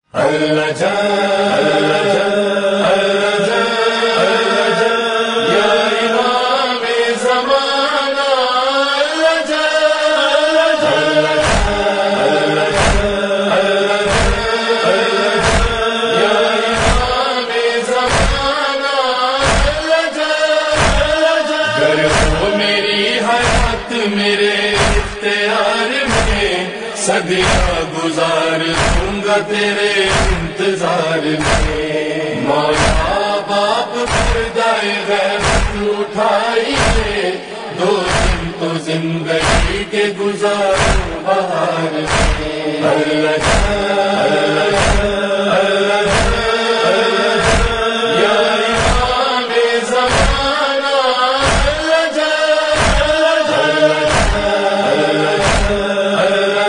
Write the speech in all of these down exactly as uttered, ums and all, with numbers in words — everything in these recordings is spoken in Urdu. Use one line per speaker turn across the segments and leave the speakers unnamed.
اللہ جان اللہ جان اللہ جان اللہ جان یا امام زمانہ اللہ جان اللہ جان اللہ جان اللہ جان اللہ جان یا امام زمانہ اللہ جان اللہ جان گر ہو میری حیات میرے اختیار میں صدیاں گزار دوں گا تیرے انتظار میں مولا باپ پردائے غیبت اٹھائیے دو دن تو زندگی کے گزاروں بہار میں اللہ جان اللہ جان اللہ جان اللہ جان یا امام زمانہ اللہ جان اللہ جان اللہ جان اللہ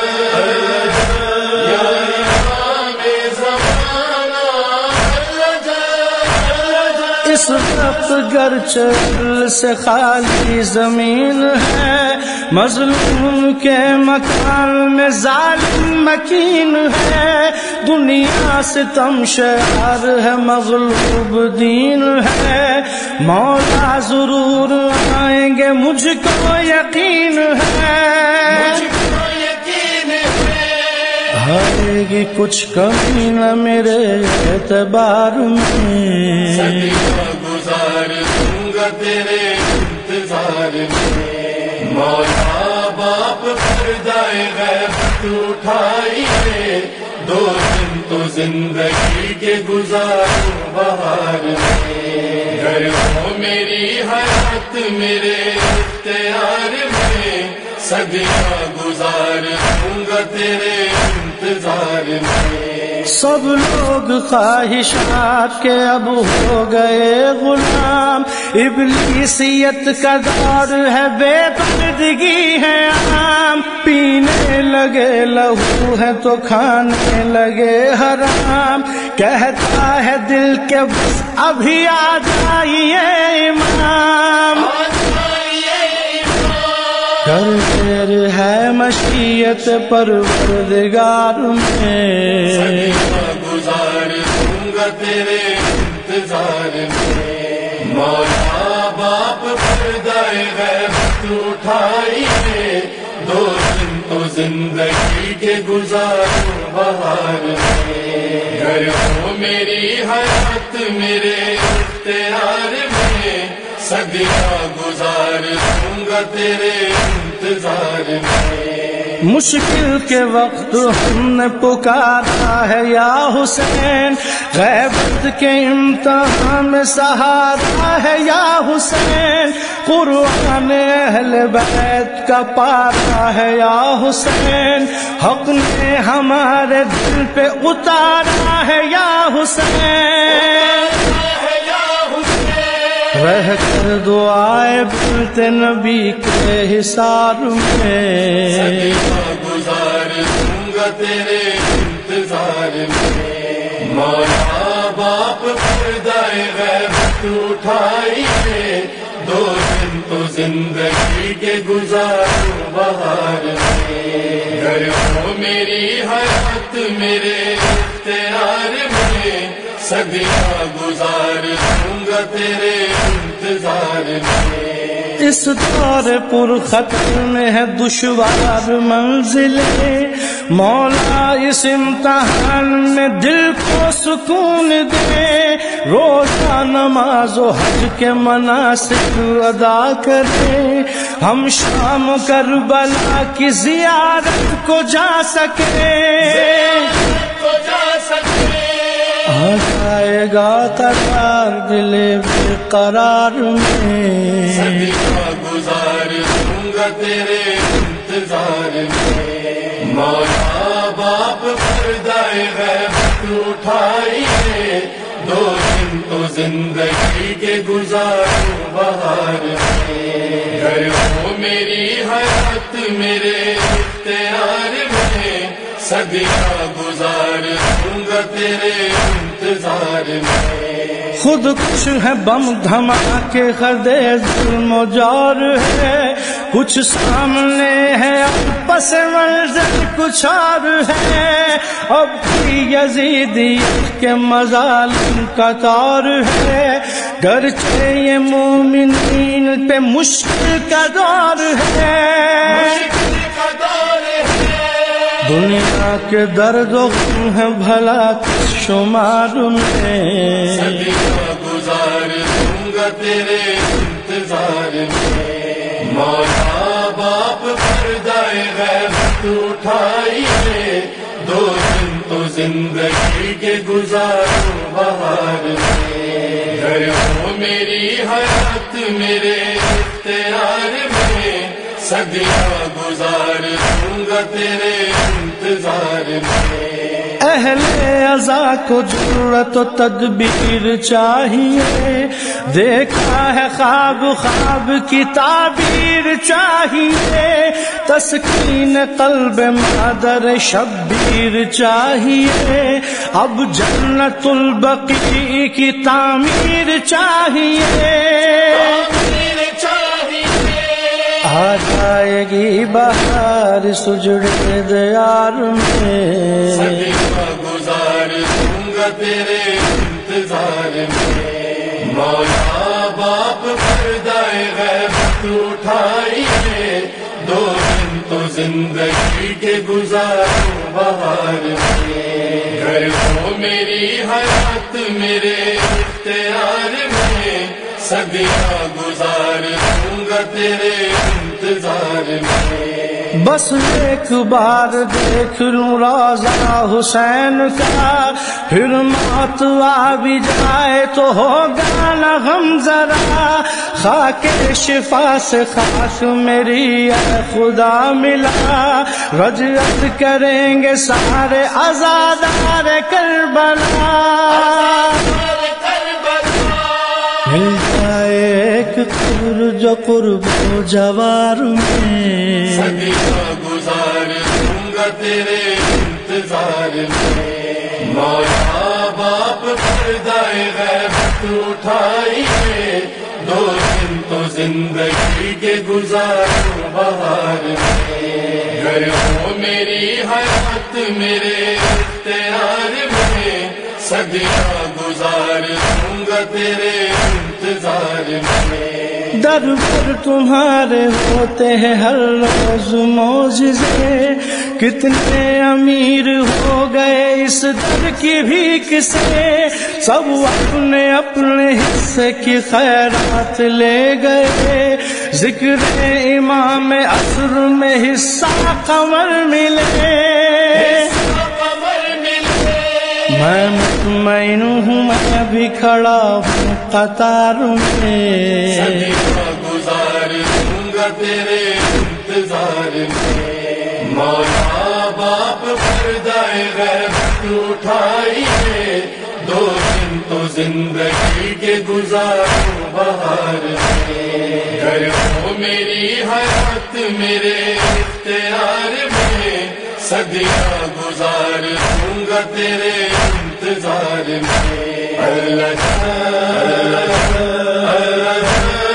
جان
اس وقت گرچہ سے خالی زمین ہے مظلوم کے مکان میں ظالم مکین ہے دنیا سے تم شعر ہے مغلوب دین ہے مولا ضرور آئیں گے مجھ کو یقین ہے آئے گی کچھ کمی نہ میرے اعتبار میں
صدیاں گزار دوں گا تیرے انتظار میں مولا باپ پردائے غیبت اٹھائیے دو دن تو زندگی کے گزاروں بہار میں گر ہو میری حیات میرے اختیار میں صدیاں گزار دوں گا تیرے انتظار میں
سب لوگ خواہشات کے اب ہو گئے غلام ابلیسیت کا دور ہے بے پردگی ہے عام پینے لگے لہو ہے تو کھانے لگے حرام کہتا ہے دل کے بس ابھی آ جائیے امام کر دیر ہے مشیت پروردگار میں
صدیاں گزار دوں گا تیرے انتظار میں مولا باپ پردائے غیبت اٹھائیے دو دن تو زندگی کے گزاروں بہار میں گر ہو میری حیات میرے اختیار میں صدیاں گزار دوں گا تیرے انتظار میں
مشکل کے وقت ہم نے پکارا ہے یا حسین غیبت کے امتحان میں سہارا ہے یا حسین قرآن اہل بیت کا پارا ہے یا حسین حق نے ہمارے دل پہ اتارا ہے یا حسین رہ کر دعائیں بولتے نبی کے حصار میں
صدیاں گزار دوں گا تیرے انتظار میں مولا باپ پردائے غیبت اٹھائیے دو دن تو زندگی کے گزاروں بہار میں گر ہو میری حیات میرے اختیار میں صدیاں گزار دوں گا تیرے انتظار میں
اس دور پر خطر میں ہے دشوار منزلیں مولا اس امتحان میں دل کو سکون دے روزہ نماز و حج کے مناسک ادا کریں ہم شام کربلا کی زیارت کو جا سکیں آ جائے گا قرار دل بے قرار میں
صدیاں گزار دوں گا تیرے انتظار میں مولا باپ پردائے غیبت اٹھائیے دو دن تو زندگی کے گزاروں بہار میں گر ہو میری حیات میرے اختیار میں صدیاں گزار دوں گا تیرے انتظار میں
خود کچھ ہے بم دھماکے خدے ظلم و جور ہے کچھ سامنے ہے پس منظر کچھ اور ہے، اب بھی یزیدیت کے مظالم کا دور ہے، گرچہ یہ مومنین پہ مشکل کا دور ہے، دنیا کے درد و غم ہے بھلا کس شمار میں،
صدیاں گزار دوں گا تیرے انتظار میں، مولا باپ پردہ غیبت اٹھائی ہے، دو دن تو زندگی کے گزاروں بہار میں، گھر ہو میری حیات میرے اختیار میں، صدیاں گزار دوں گا تیرے انتظار میں،
اہل عزا کو جرأت و تدبیر چاہیے، دیکھا ہے خواب خواب کی تعبیر چاہیے، تسکین قلب مادر شبیر چاہیے، اب جنت البقیع کی تعمیر چاہیے، آ جائے گی بہار سجڑے دیار میں،
صدیاں گزار دوں گا تیرے انتظار میں، مولا باپ پردہ غیبت اٹھائی ہے، دو دن تو زندگی کے گزاروں بہار میں، گھر ہو میری حیات میرے اختیار میں، صدیاں گزار دوں گا تیرے انتظار میں،
بس ایک بار دیکھ لوں روضہ حسین کا، پھر موت آ بھی جائے تو ہوگا نہ غم ذرا، خاک شفا سے خاک میری اے خدا ملا، رجعت کریں گے سارے عزادار کربلا، مل جائے ایک قبر جو قرب و جوار میں،
صدیاں گزار دوں گا تیرے انتظار میں، مولا باپ پردہ غیبت اٹھائی ہے، دو دن تو زندگی کے گزاروں بہار میں، گھر ہو میری حیات میرے اختیار میں، صدیاں گزار دوں گا تیرے انتظار میں،
در پر تمہارے ہوتے ہیں ہر روز معجزے، کتنے امیر ہو گئے اس در کی بھیک سے، سب اپنے اپنے حصے کی خیرات لے گئے، ذکر امام عصر میں حصہ قمر ملے، میں مطمئن ہوں میں بھی کھڑا ہوں قطار میں،
صدیاں گزار دوں گا تیرے انتظار میں، مولا باپ پردہ غیبت اٹھائی ہے، دو دن تو زندگی کے گزاروں بہار میں، گھر ہو میری حیات میرے اختیار میں، صدیاں گزار دوں گا تیرے انتظار میں، اللہ اللہ اللہ